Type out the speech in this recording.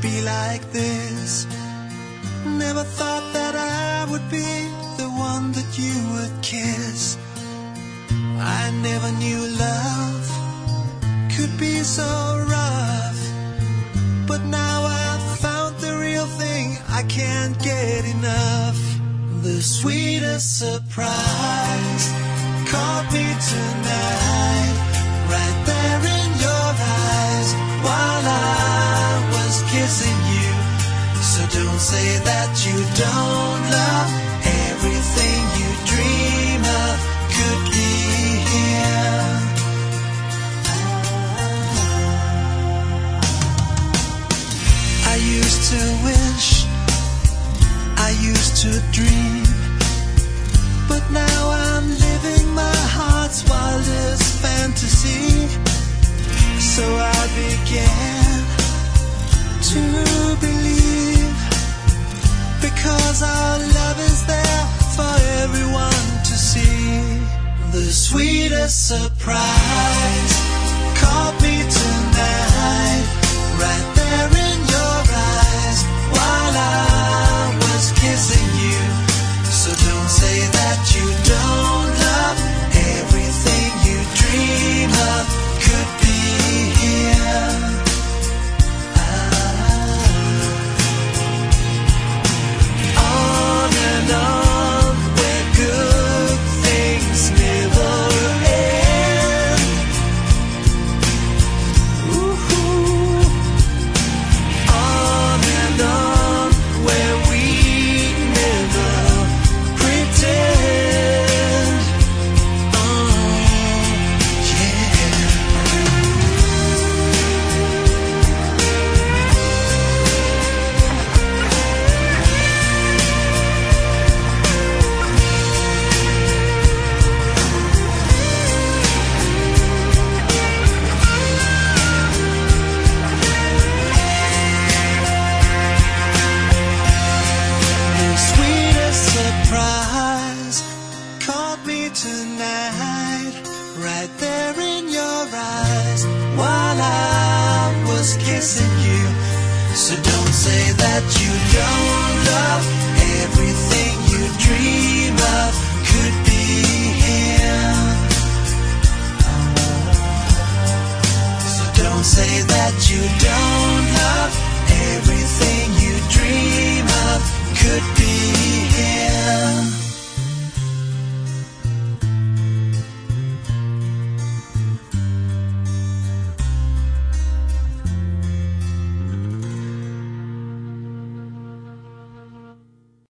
be like this. Never thought that I would be the one that you would kiss. I never knew love could be so rough, but now I've found the real thing. I can't get enough. The sweetest surprise caught me tonight, right there in your eyes, while I was kissing you. So don't say that you don't love. Everything you dream of could be here. I used to wish, I used to dream, but now I'm living my heart's wildest fantasy. So I began to believe, because our love is there for everyone to see. The sweetest surprise caught me tonight, right there in your eyes, while I was kissing you. So don't say that you don't love. Everything you dream of could be here. On and on, where good things never end. Ooh. On and on, where we never pretend. The sweetest surprise caught me tonight, right there in your eyes, while I was kissing you. So don't say that you don't love. Everything you dream of could be here. So don't say that you don't love. Everything you dream of could be here.